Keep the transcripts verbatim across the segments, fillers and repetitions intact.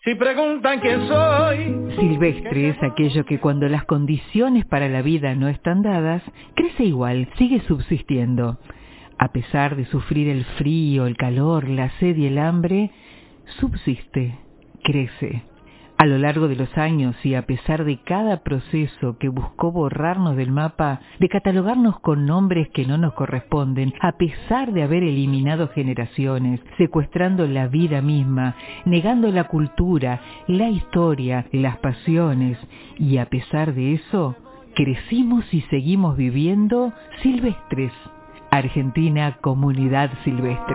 Si preguntan quién soy. Silvestre es aquello que cuando las condiciones para la vida no están dadas, crece igual, sigue subsistiendo. A pesar de sufrir el frío, el calor, la sed y el hambre, subsiste, crece. A lo largo de los años y a pesar de cada proceso que buscó borrarnos del mapa, de catalogarnos con nombres que no nos corresponden, a pesar de haber eliminado generaciones, secuestrando la vida misma, negando la cultura, la historia, las pasiones, y a pesar de eso, crecimos y seguimos viviendo silvestres. Argentina Comunidad Silvestre.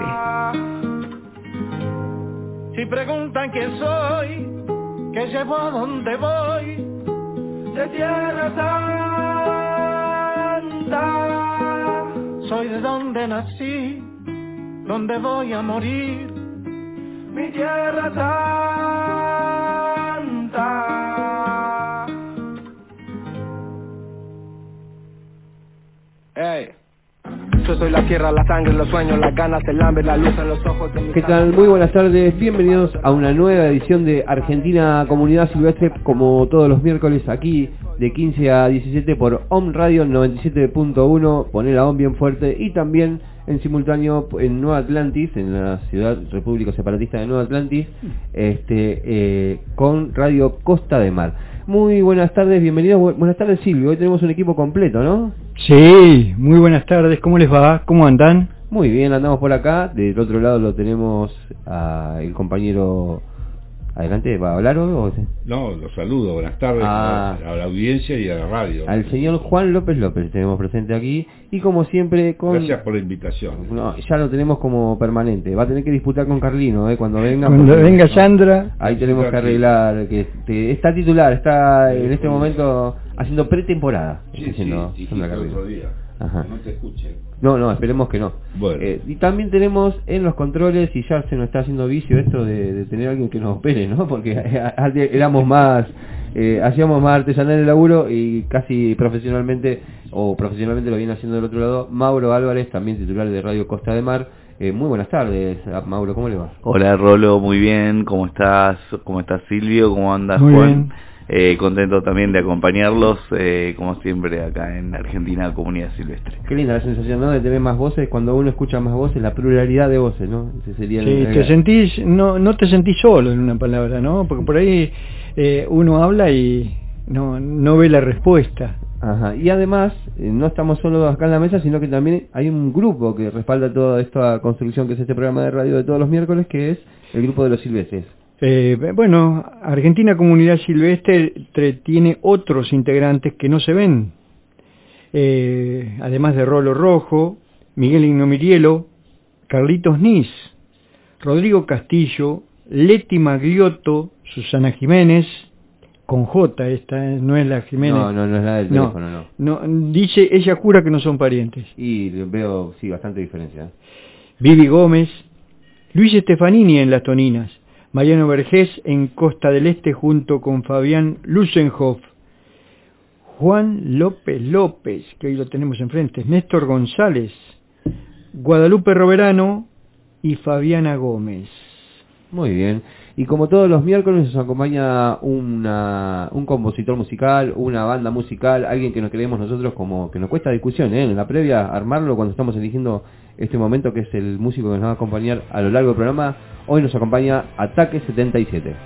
Si preguntan quién soy, que llevo a donde voy, de tierra santa. Soy de donde nací, donde voy a morir, mi tierra santa. Hey. Yo soy la tierra, la sangre, los sueños, las ganas, el hambre, la luz en los ojos de mi... ¿Qué tal? Muy buenas tardes, bienvenidos a una nueva edición de Argentina Comunidad Silvestre, como todos los miércoles aquí de quince a diecisiete por Om Radio noventa y siete punto uno, poner la Om bien fuerte, y también en simultáneo en Nueva Atlantis, en la ciudad república separatista de Nueva Atlantis, este eh, con Radio Costa de Mar. Muy buenas tardes, bienvenidos, bu- buenas tardes Silvio, hoy tenemos un equipo completo, ¿no? Sí, muy buenas tardes, ¿cómo les va? ¿Cómo andan? Muy bien, andamos por acá, del otro lado lo tenemos a el compañero... Adelante, ¿va a hablar o...? No, los saludo, buenas tardes ah, a, a la audiencia y a la radio. Al señor Juan López López tenemos presente aquí, y como siempre con... Gracias por la invitación. No, ya lo tenemos como permanente, va a tener que disputar con Carlino, ¿eh? Cuando venga... Cuando porque, venga no, Sandra... Ahí tenemos que arreglar, que este, está titular, está en este momento haciendo pretemporada. Sí, diciendo, sí, dijiste otro día. Ajá. No te escuchen. No, no, esperemos que no. Bueno. Eh, y también tenemos en los controles, y ya se nos está haciendo vicio esto de, de tener a alguien que nos opere, ¿no? Porque antes éramos más, eh, hacíamos más artesanal el laburo y casi profesionalmente, o profesionalmente lo viene haciendo del otro lado, Mauro Álvarez, también titular de Radio Costa de Mar. Eh, muy buenas tardes, Mauro, ¿cómo le va? Hola Rolo, muy bien, ¿cómo estás? ¿Cómo estás Silvio? ¿Cómo andas Muy Juan? bien. Eh, contento también de acompañarlos, eh, como siempre, acá en Argentina Comunidad Silvestre. Qué linda la sensación, ¿no? De tener más voces, cuando uno escucha más voces, la pluralidad de voces, ¿no? Ese sería Sí, el... te sentís, no, no te sentís solo en una palabra, ¿no? Porque por ahí eh, uno habla y no, no ve la respuesta. Ajá, y además, eh, no estamos solo acá en la mesa, sino que también hay un grupo que respalda toda esta construcción que es este programa de radio de todos los miércoles, que es el grupo de los silvestres. Eh, bueno, Argentina Comunidad Silvestre tre- tiene otros integrantes que no se ven, eh, además de Rolo Rojo, Miguel Ignomirielo, Carlitos Nis, Rodrigo Castillo, Leti Magliotto, Susana Jiménez, con J, esta no es la Jiménez. No, no, no es la del no, teléfono, no. no. Dice, ella jura que no son parientes. Y veo, sí, bastante diferencia. Vivi Gómez, Luis Stefanini en Las Toninas, Mariano Vergés en Costa del Este junto con Fabián Lusenhoff, Juan López López, que hoy lo tenemos enfrente, Néstor González, Guadalupe Roverano y Fabiana Gómez. Muy bien. Y como todos los miércoles nos acompaña una, un compositor musical, una banda musical, alguien que nos creemos nosotros como que nos cuesta discusión, ¿eh? En la previa armarlo cuando estamos eligiendo este momento, que es el músico que nos va a acompañar a lo largo del programa. Hoy nos acompaña Ataque setenta y siete.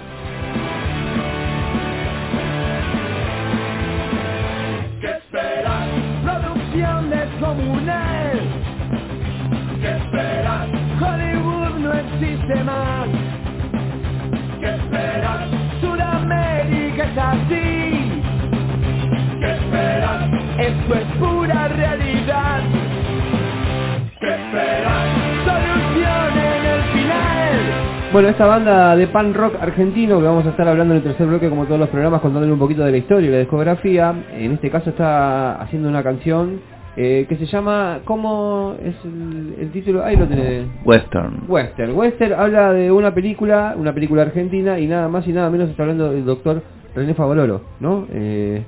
¿Qué esperas? Producción descomunal. ¿Qué esperas? Hollywood no existe más. ¿Qué esperas? Sudamérica es así. ¿Qué esperas? Esto es pura realidad. ¿Qué esperas? Solución en el final. Bueno, esta banda de punk rock argentino que vamos a estar hablando en el tercer bloque, como todos los programas, contándole un poquito de la historia y la discografía, en este caso está haciendo una canción eh, que se llama, ¿cómo es el, el título? Ahí lo tenés. Western. Western. Western habla de una película, una película argentina, y nada más y nada menos está hablando del doctor René Favaloro, ¿no? Eh,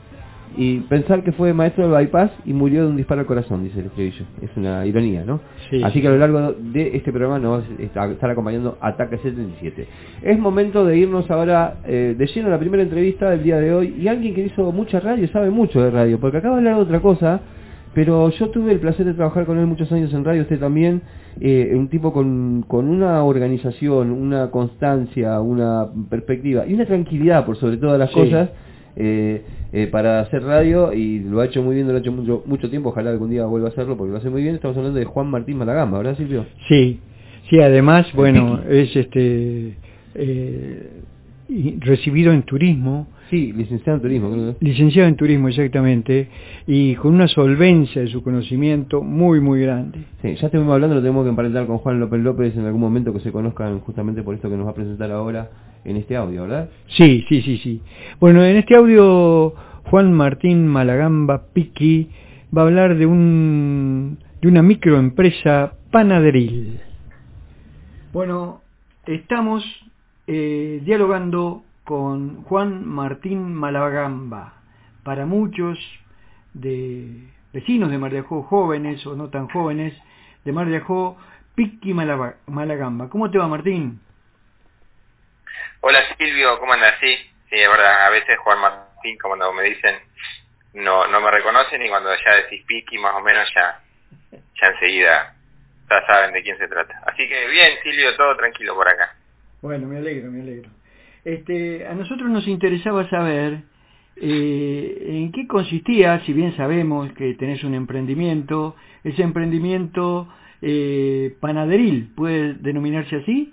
y pensar que fue maestro del bypass y murió de un disparo al corazón, dice el estribillo. Es una ironía, ¿no? Sí, Así sí. que a lo largo de este programa nos va a estar acompañando Ataque setenta y siete. Es momento de irnos ahora eh, de lleno a la primera entrevista del día de hoy, y alguien que hizo mucha radio, sabe mucho de radio, porque acaba de hablar de otra cosa, pero yo tuve el placer de trabajar con él muchos años en radio, usted también, eh, un tipo con, con una organización, una constancia, una perspectiva y una tranquilidad por sobre todas las Sí. cosas, eh, eh, para hacer radio, y lo ha hecho muy bien, lo ha hecho mucho, mucho tiempo, ojalá algún día vuelva a hacerlo porque lo hace muy bien. Estamos hablando de Juan Martín Malagamba, ¿verdad, Silvio? Sí, sí, además, bueno, es este eh, y recibido en turismo. Sí, licenciado en turismo, creo que. Licenciado en turismo, exactamente, y con una solvencia de su conocimiento muy, muy grande. Sí, ya estuvimos hablando, lo tenemos que emparentar con Juan López López en algún momento, que se conozcan justamente por esto que nos va a presentar ahora en este audio, ¿verdad? Sí, sí, sí, sí. Bueno, en este audio Juan Martín Malagamba Piqui va a hablar de un de una microempresa panaderil. Bueno, estamos eh, dialogando con Juan Martín Malagamba. Para muchos de vecinos de Mar de Ajó, jóvenes o no tan jóvenes, de Mar de Ajó, Piqui Malagamba. ¿Cómo te va, Martín? Hola Silvio, ¿cómo andas? Sí, sí, es verdad, a veces Juan Martín, como cuando me dicen, no no me reconocen, y cuando ya decís Piqui, más o menos ya, ya enseguida ya saben de quién se trata. Así que bien, Silvio, todo tranquilo por acá. Bueno, me alegro, me alegro. Este, a nosotros nos interesaba saber eh, en qué consistía, si bien sabemos que tenés un emprendimiento, ese emprendimiento eh, panaderil, ¿puede denominarse así?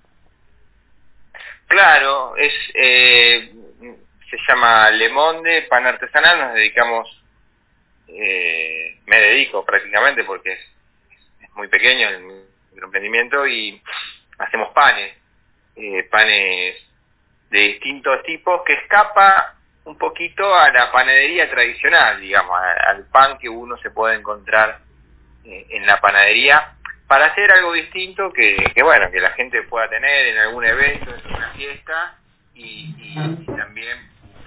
Claro, es eh, se llama Le Monde Pan Artesanal. Nos dedicamos, eh, me dedico prácticamente porque es, es muy pequeño el microemprendimiento, y hacemos panes, eh, panes de distintos tipos, que escapa un poquito a la panadería tradicional, digamos, al pan que uno se puede encontrar eh, en la panadería, para hacer algo distinto que, que bueno, que la gente pueda tener en algún evento, en una fiesta, y, y, y también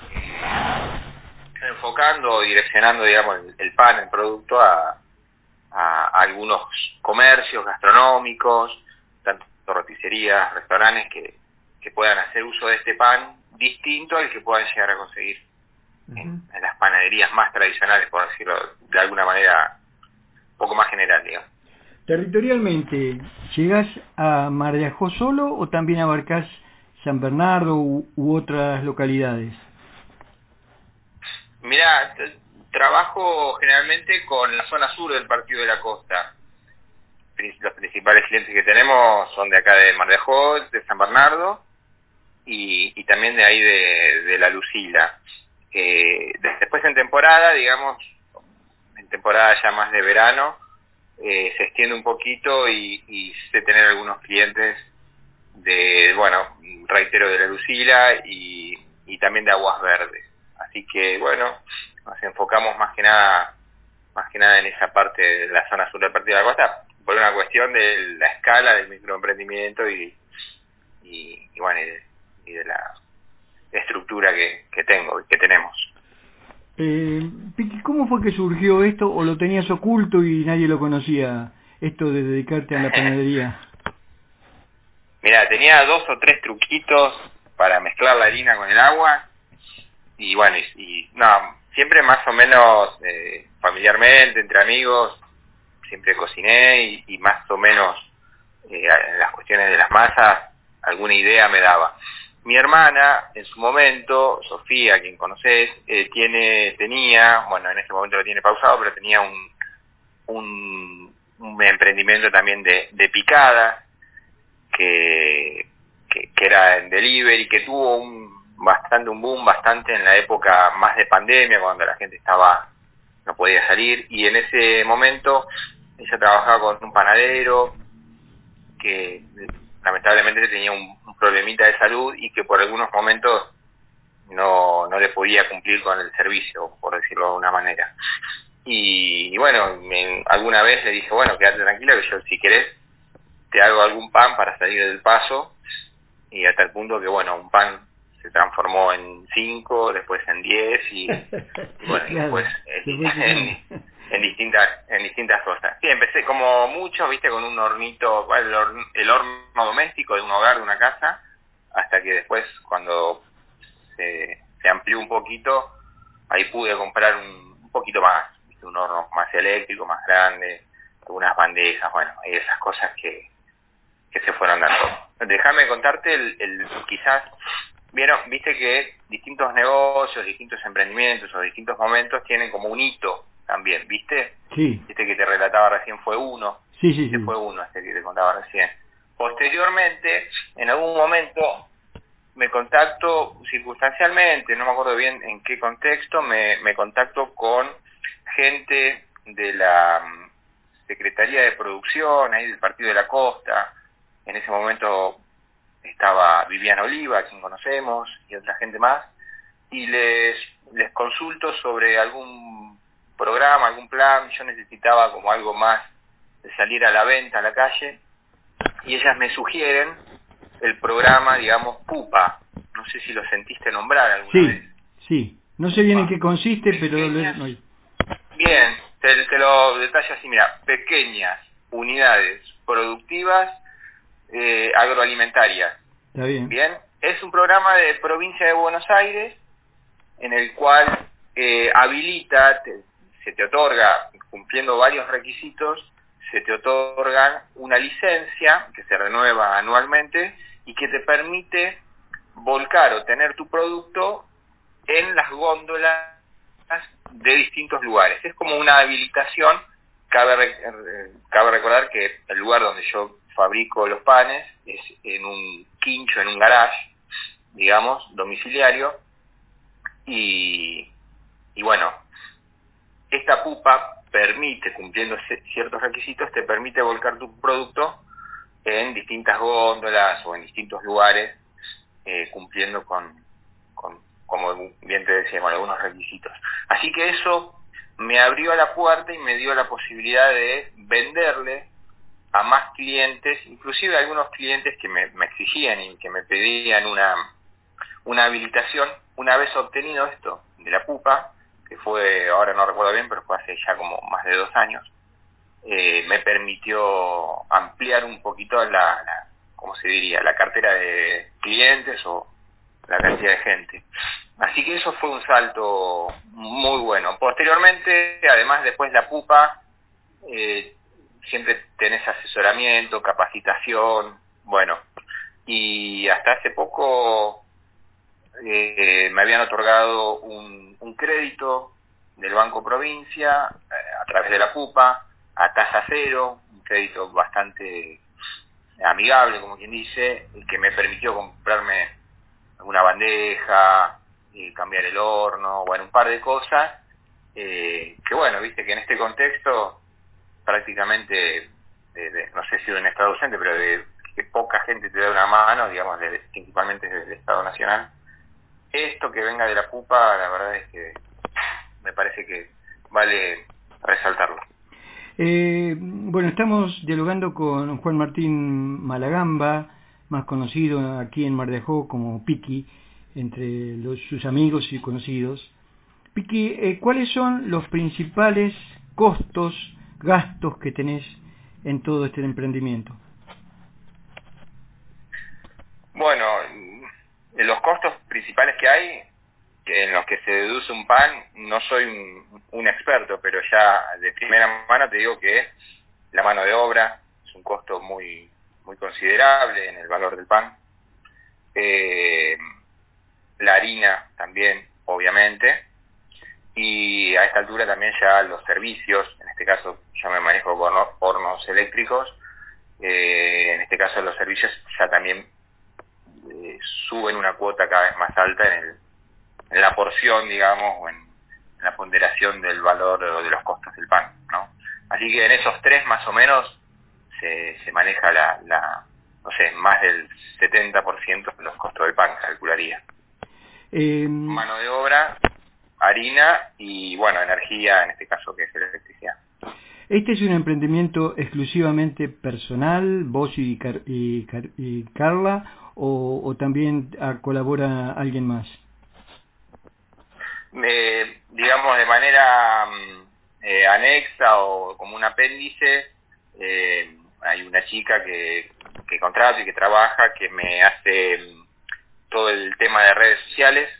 eh, enfocando o direccionando, digamos, el, el pan, el producto, a, a, a algunos comercios gastronómicos, tanto roticerías, restaurantes, que, que puedan hacer uso de este pan distinto al que puedan llegar a conseguir uh-huh. en, en las panaderías más tradicionales, por decirlo de alguna manera un poco más general, digamos. Territorialmente, ¿llegás a Mar de Ajó solo o también abarcás San Bernardo u, u otras localidades? Mirá, t- trabajo generalmente con la zona sur del Partido de la Costa. Los principales clientes que tenemos son de acá de Mar de Ajó, de San Bernardo, y, y también de ahí de, de La Lucila. Eh, después en temporada, digamos, en temporada ya más de verano, Eh, se extiende un poquito, y, y sé tener algunos clientes de, bueno, reitero, de La Lucila y, y también de Aguas Verdes. Así que, bueno, nos enfocamos más que nada más que nada en esa parte de la zona sur del Partido de la Costa, por una cuestión de la escala del microemprendimiento y, y, y bueno, y de, y de la estructura que, que tengo, que tenemos. Eh, Piqui, ¿cómo fue que surgió esto, o lo tenías oculto y nadie lo conocía, esto de dedicarte a la panadería? Mira, tenía dos o tres truquitos para mezclar la harina con el agua, y bueno, y, y no, siempre más o menos eh, familiarmente, entre amigos, siempre cociné, y, y más o menos eh, en las cuestiones de las masas, alguna idea me daba. Mi hermana, en su momento, Sofía, quien conocés, eh, tiene, tenía, bueno, en este momento lo tiene pausado, pero tenía un, un, un emprendimiento también de, de picada, que, que, que era en delivery, que tuvo un bastante un boom bastante en la época más de pandemia, cuando la gente estaba, no podía salir, y en ese momento ella trabajaba con un panadero que lamentablemente tenía un, un problemita de salud, y que por algunos momentos no, no le podía cumplir con el servicio, por decirlo de alguna manera. Y, y bueno, me, alguna vez le dije, bueno, quédate tranquila, que yo, si querés, te hago algún pan para salir del paso, y hasta el punto que, bueno, un pan se transformó en cinco, después en diez y, y bueno, y después en, en, en distintas en distintas cosas. Sí, empecé como mucho, viste, con un hornito, bueno, el, horno, el horno doméstico de un hogar, de una casa, hasta que después cuando se, se amplió un poquito, ahí pude comprar un, un poquito más, ¿viste? Un horno más eléctrico, más grande, algunas bandejas, bueno, y esas cosas que, que se fueron dando. Déjame contarte el, el quizás, vieron, viste que distintos negocios, distintos emprendimientos o distintos momentos tienen como un hito también, ¿viste? Sí. Este que te relataba recién fue uno. Sí, sí, este sí. fue uno, este que te contaba recién. Posteriormente, en algún momento, me contacto circunstancialmente, no me acuerdo bien en qué contexto, me, me contacto con gente de la um, Secretaría de Producción, ahí del Partido de la Costa. En ese momento estaba Viviana Oliva, a quien conocemos, y otra gente más, y les, les consulto sobre algún programa, algún plan. Yo necesitaba como algo más de salir a la venta, a la calle, y ellas me sugieren el programa, digamos, PUPA. No sé si lo sentiste nombrar alguna sí, vez. Sí, no sé bien en qué consiste, pero... Pequeñas, No... Bien, te, te lo detallo así, mira, pequeñas unidades productivas eh, agroalimentarias. Está bien. Bien, es un programa de Provincia de Buenos Aires en el cual eh, habilita, te, se te otorga, cumpliendo varios requisitos, se te otorgan una licencia que se renueva anualmente y que te permite volcar o tener tu producto en las góndolas de distintos lugares. Es como una habilitación. Cabe, cabe recordar que el lugar donde yo fabrico los panes es en un quincho, en un garage, digamos, domiciliario, y, y bueno, esta pupa permite, cumpliendo ciertos requisitos, te permite volcar tu producto en distintas góndolas o en distintos lugares, eh, cumpliendo con, con, como bien te decía, con algunos requisitos. Así que eso me abrió la puerta y me dio la posibilidad de venderle a más clientes, inclusive a algunos clientes que me, me exigían y que me pedían una, una habilitación. Una vez obtenido esto de la pupa, que fue, ahora no recuerdo bien, pero fue hace ya como más de dos años, eh, me permitió ampliar un poquito la, la, ¿cómo se diría?, la cartera de clientes o la cantidad de gente. Así que eso fue un salto muy bueno. Posteriormente, además, después la pupa, eh, siempre tenés asesoramiento, capacitación, bueno, y hasta hace poco eh, me habían otorgado un, un crédito del Banco Provincia eh, a través de la pupa a tasa cero, un crédito bastante amigable, como quien dice, que me permitió comprarme una bandeja, eh, cambiar el horno, bueno, un par de cosas, eh, que bueno, viste que en este contexto prácticamente, de, de, no sé si de un Estado ausente, pero de que poca gente te da una mano, digamos, de, principalmente desde el Estado Nacional. Esto que venga de la pupa, la verdad es que me parece que vale resaltarlo. Eh, bueno, estamos dialogando con Juan Martín Malagamba, más conocido aquí en Mar de Ajó como Piqui, entre los, sus amigos y conocidos. Piqui, eh, ¿cuáles son los principales costos, gastos que tenés en todo este emprendimiento? Bueno, los costos principales que hay, en los que se deduce un pan, no soy un, un experto, pero ya de primera mano te digo que la mano de obra es un costo muy muy considerable en el valor del pan. Eh, la harina también, obviamente, y a esta altura también ya los servicios, en este caso yo me manejo con hornos eléctricos, eh, en este caso los servicios ya también eh, suben una cuota cada vez más alta en, el, en la porción, digamos, o en, en la ponderación del valor o de los costos del pan, ¿no? Así que en esos tres más o menos se, se maneja la, la, no sé, más del setenta por ciento de los costos del pan, calcularía. Eh... Mano de obra, harina y, bueno, energía, en este caso que es la electricidad. ¿Este es un emprendimiento exclusivamente personal, vos y, Car y, Car y Carla, o, o también a, colabora alguien más? Eh, digamos, de manera eh, anexa o como un apéndice, eh, hay una chica que, que contrato y que trabaja, que me hace todo el tema de redes sociales,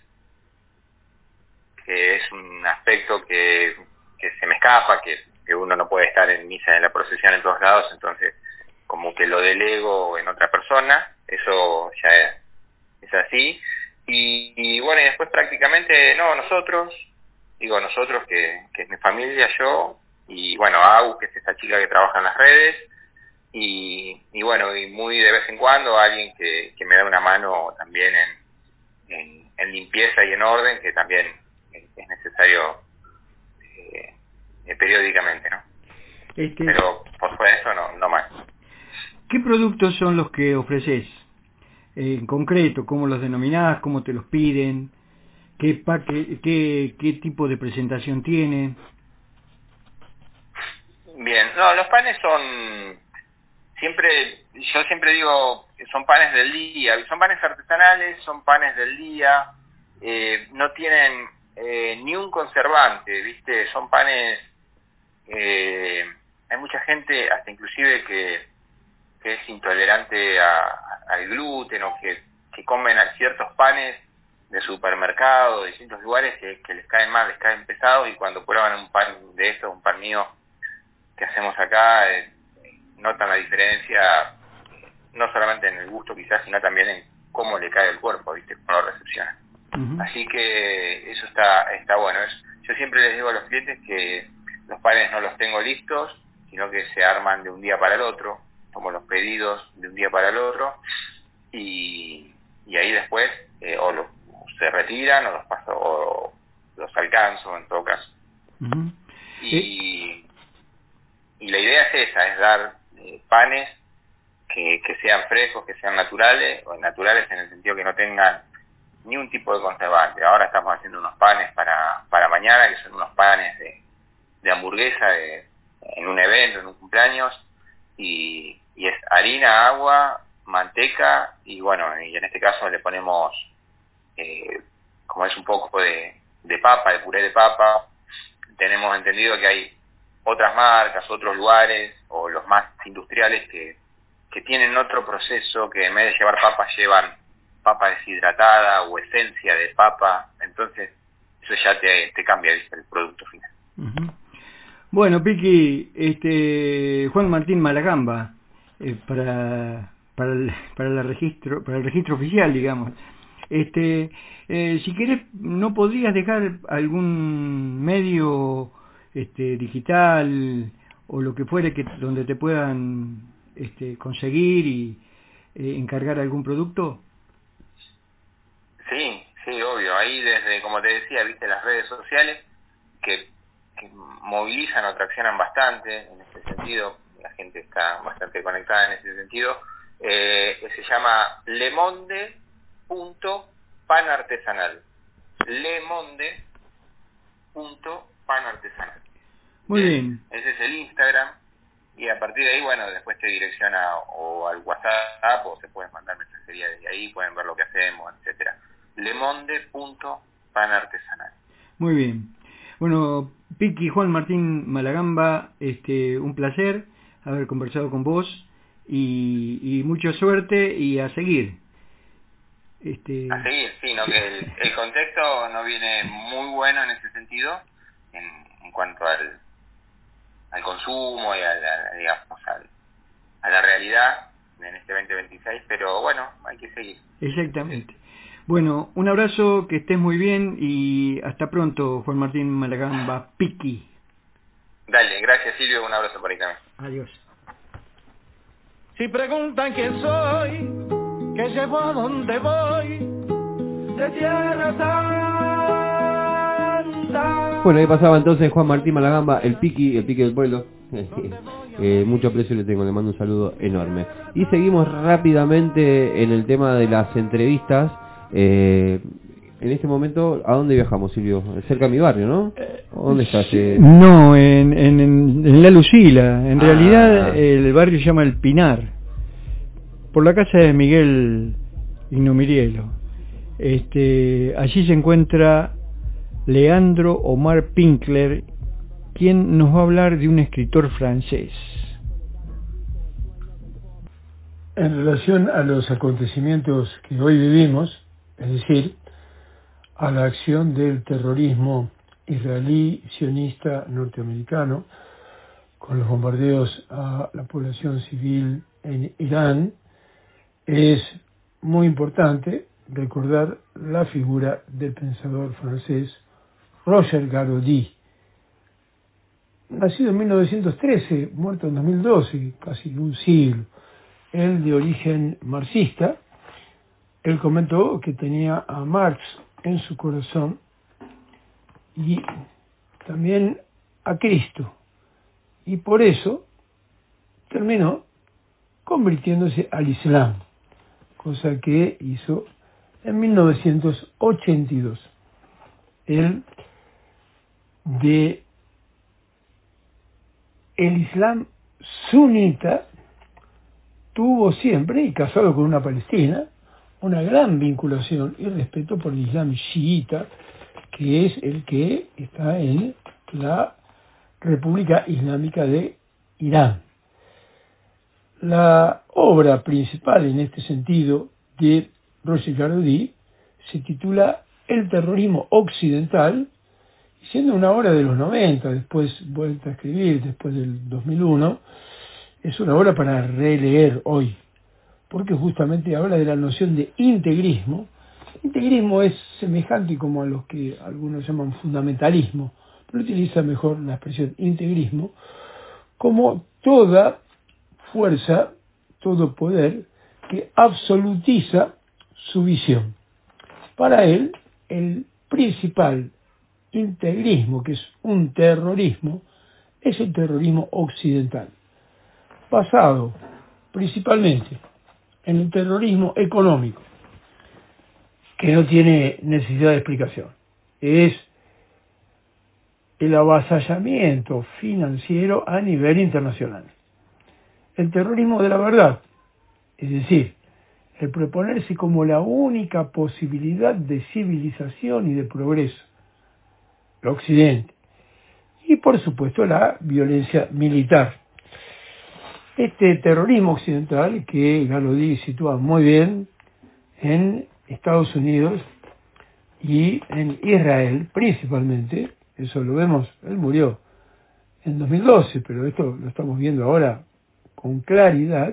que es un aspecto que, que se me escapa, que, que uno no puede estar en misa en la procesión en todos lados, entonces como que lo delego en otra persona, eso ya es, es así. Y, y bueno, y después prácticamente, no, nosotros, digo nosotros, que, que es mi familia, yo, y bueno, Agus, que es esta chica que trabaja en las redes, y, y bueno, y muy de vez en cuando alguien que, que me da una mano también en, en, en limpieza y en orden, que también es necesario eh, eh, periódicamente, ¿no? Este... Pero por fuera de eso, no, no más. ¿Qué productos son los que ofreces? En concreto, ¿cómo los denominás? ¿Cómo te los piden? ¿Qué, pa qué, qué, qué tipo de presentación tienen? Bien, no, los panes son, siempre, yo siempre digo, son panes del día, son panes artesanales, son panes del día, eh, no tienen eh, ni un conservante, ¿viste? Son panes, eh, hay mucha gente, hasta inclusive que, que es intolerante a, al gluten o que, que comen ciertos panes de supermercado, de distintos lugares que, que les caen mal, les caen pesados, y cuando prueban un pan de estos, un pan mío que hacemos acá, eh, notan la diferencia, no solamente en el gusto quizás, sino también en cómo le cae el cuerpo, ¿viste? Cómo lo recepciona. Uh-huh. Así que eso está está bueno. Es, yo siempre les digo a los clientes que los panes no los tengo listos, sino que se arman de un día para el otro, como los pedidos de un día para el otro, y, y ahí después eh, o los se retiran o los paso o los alcanzo en todo caso. Uh-huh. Y, y la idea es esa, es dar eh, panes que, que sean frescos, que sean naturales, o naturales en el sentido que no tengan ni un tipo de conservante. Ahora estamos haciendo unos panes para, para mañana, que son unos panes de, de hamburguesa de, en un evento, en un cumpleaños, y, y es harina, agua, manteca, y bueno, y en este caso le ponemos, eh, como es un poco de, de papa, de puré de papa. Tenemos entendido que hay otras marcas, otros lugares, o los más industriales que, que tienen otro proceso, que en vez de llevar papa llevan papa deshidratada o esencia de papa, entonces eso ya te, te cambia el producto final. Uh-huh. Bueno, Piqui, este, Juan Martín Malagamba, eh, para para el, para el registro para el registro oficial, digamos. Este, eh, si querés, ¿no podrías dejar algún medio este, digital o lo que fuere que donde te puedan este, conseguir y eh, encargar algún producto? Sí, sí, obvio. Ahí desde, como te decía, viste las redes sociales que, que movilizan o traccionan bastante en este sentido. La gente está bastante conectada en ese sentido. Eh, se llama Lemonde punto pan artesanal. Lemonde punto pan artesanal. Muy bien. Ese es el Instagram, y a partir de ahí, bueno, después te direcciona o al WhatsApp, o se pueden mandar mensajería desde ahí, pueden ver lo que hacemos, etcétera. Lemonde punto pan artesanal. Muy bien. Bueno, Piqui, Juan Martín Malagamba, este, un placer haber conversado con vos, y, y mucha suerte, y a seguir. Este... A seguir, sí, ¿no? Que el, el contexto no viene muy bueno en ese sentido, en, en cuanto al, al consumo y a la, digamos, al, a la realidad en este veinte veintiséis, pero bueno, hay que seguir. Exactamente. Bueno, un abrazo, que estés muy bien, y hasta pronto, Juan Martín Malagamba, Piqui. Dale, gracias Silvio, un abrazo por ahí también. Adiós. Si preguntan quién soy, que llevo a donde voy, de Tierra Santa. Bueno, ahí pasaba entonces Juan Martín Malagamba, el Piqui, el Piqui del pueblo. eh, mucho aprecio le tengo, le mando un saludo enorme. Y seguimos rápidamente en el tema de las entrevistas. Eh, en este momento, ¿a dónde viajamos, Silvio? Cerca de mi barrio, ¿no? ¿Dónde estás? Eh? No, en, en, en La Lucila. En ah. realidad el barrio se llama El Pinar, por la casa de Miguel Ignomirielo. Este, allí se encuentra Leandro Omar Pinkler, quien nos va a hablar de un escritor francés. En relación a los acontecimientos que hoy vivimos, es decir, a la acción del terrorismo israelí sionista norteamericano con los bombardeos a la población civil en Irán, es muy importante recordar la figura del pensador francés Roger Garaudy, nacido en mil novecientos trece, muerto en dos mil doce, casi un siglo. Él de origen marxista. Él comentó que tenía a Marx en su corazón y también a Cristo, y por eso terminó convirtiéndose al Islam, cosa que hizo en mil novecientos ochenta y dos. Él de el Islam sunita tuvo siempre, y casado con una palestina, una gran vinculación y respeto por el Islam chiita, que es el que está en la República Islámica de Irán. La obra principal en este sentido de Roger Garaudy se titula El terrorismo occidental, siendo una obra de los noventa, después vuelta a escribir, después del dos mil uno, es una obra para releer hoy, porque justamente habla de la noción de integrismo. Integrismo es semejante como a los que algunos llaman fundamentalismo, pero utiliza mejor la expresión integrismo, como toda fuerza, todo poder que absolutiza su visión. Para él, el principal integrismo, que es un terrorismo, es el terrorismo occidental, basado principalmente en el terrorismo económico, que no tiene necesidad de explicación. Es el avasallamiento financiero a nivel internacional. El terrorismo de la verdad, es decir, el proponerse como la única posibilidad de civilización y de progreso, el Occidente. Y por supuesto la violencia militar. Este terrorismo occidental, que Garaudy sitúa muy bien en Estados Unidos y en Israel principalmente, eso lo vemos, él murió en dos mil doce, pero esto lo estamos viendo ahora con claridad,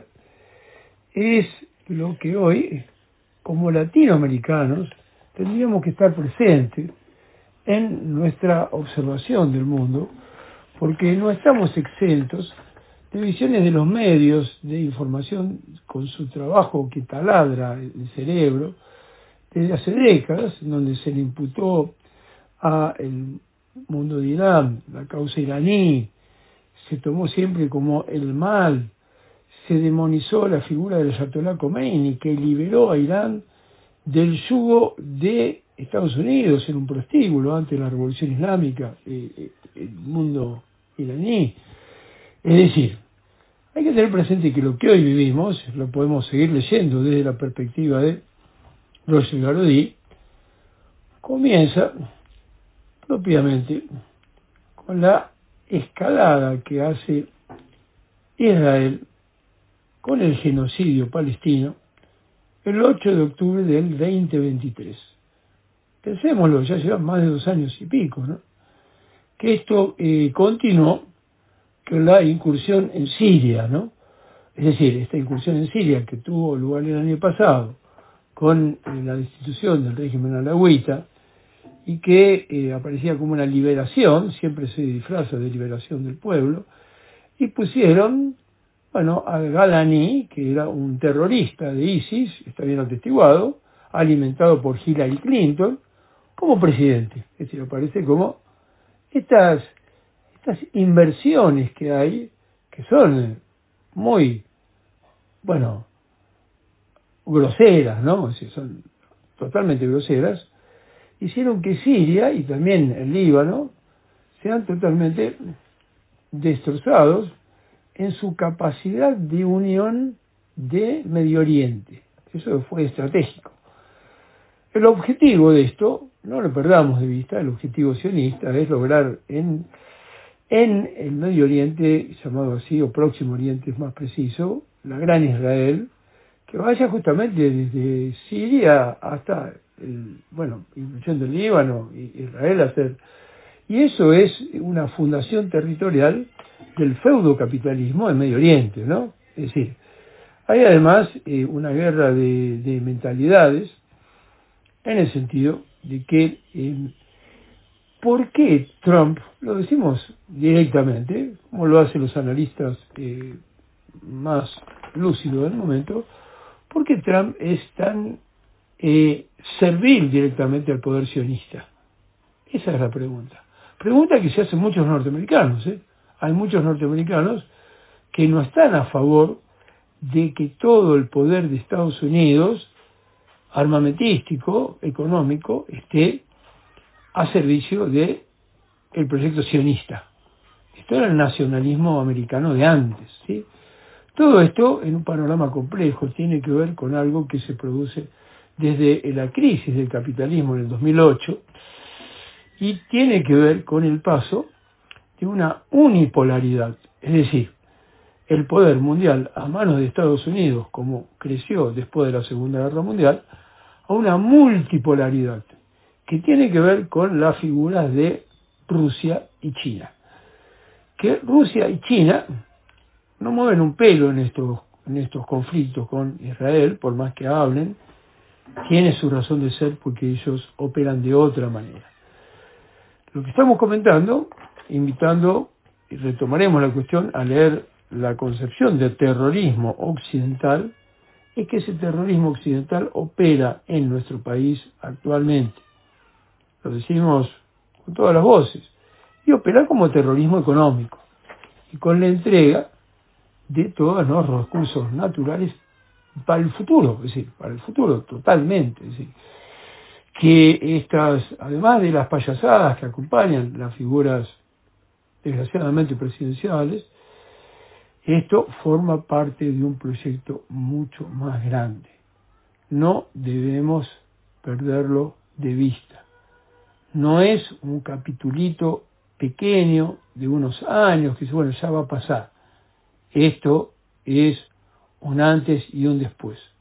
es lo que hoy, como latinoamericanos, tendríamos que estar presentes en nuestra observación del mundo, porque no estamos exentos de visiones de los medios de información con su trabajo que taladra el cerebro desde hace décadas, en donde se le imputó a el mundo de Irán la causa iraní, se tomó siempre como el mal, se demonizó la figura del Ayatollah Khomeini, que liberó a Irán del yugo de Estados Unidos en un prostíbulo antes de la Revolución Islámica, eh, el mundo iraní. Es decir, hay que tener presente que lo que hoy vivimos, lo podemos seguir leyendo desde la perspectiva de Roger Garaudy, comienza propiamente con la escalada que hace Israel con el genocidio palestino el ocho de octubre del veinte veintitrés. Pensémoslo, ya llevan más de dos años y pico, ¿no? Que esto eh, continuó con la incursión en Siria, ¿no? Es decir, esta incursión en Siria que tuvo lugar el año pasado con eh, la destitución del régimen alawita y que eh, aparecía como una liberación, siempre se disfraza de liberación del pueblo, y pusieron, bueno, a Galani, que era un terrorista de ISIS, está bien atestiguado, alimentado por Hillary Clinton, como presidente. Es decir, aparece como estas, estas inversiones que hay, que son muy, bueno, groseras, ¿no? Es decir, son totalmente groseras, hicieron que Siria y también el Líbano sean totalmente destrozados en su capacidad de unión de Medio Oriente. Eso fue estratégico. El objetivo de esto, no lo perdamos de vista, el objetivo sionista es lograr en, en el Medio Oriente, llamado así, o Próximo Oriente es más preciso, la Gran Israel, que vaya justamente desde Siria hasta, el, bueno, incluyendo el Líbano y Israel, hacer. Y eso es una fundación territorial del feudocapitalismo en Medio Oriente, ¿no? Es decir, hay además eh, una guerra de, de mentalidades, en el sentido de que, eh, ¿por qué Trump, lo decimos directamente, como lo hacen los analistas eh, más lúcidos del momento, ¿por qué Trump es tan eh, servil directamente al poder sionista? Esa es la pregunta. Pregunta que se hacen muchos norteamericanos, ¿eh? Hay muchos norteamericanos que no están a favor de que todo el poder de Estados Unidos, armamentístico, económico, esté a servicio de el proyecto sionista. Esto era el nacionalismo americano de antes, ¿sí? Todo esto, en un panorama complejo, tiene que ver con algo que se produce desde la crisis del capitalismo en el dos mil ocho y tiene que ver con el paso de una unipolaridad, es decir, el poder mundial a manos de Estados Unidos, como creció después de la Segunda Guerra Mundial, a una multipolaridad, que tiene que ver con las figuras de Rusia y China. Que Rusia y China no mueven un pelo en estos, en estos conflictos con Israel, por más que hablen, tiene su razón de ser porque ellos operan de otra manera. Lo que estamos comentando, invitando, y retomaremos la cuestión a leer la concepción de terrorismo occidental, es que ese terrorismo occidental opera en nuestro país actualmente. Lo decimos con todas las voces. Y opera como terrorismo económico. Y con la entrega de todos los recursos naturales para el futuro, es decir, para el futuro totalmente. Es decir, que estas, además de las payasadas que acompañan las figuras desgraciadamente presidenciales, esto forma parte de un proyecto mucho más grande. No debemos perderlo de vista. No es un capitulito pequeño de unos años que bueno, ya va a pasar. Esto es un antes y un después.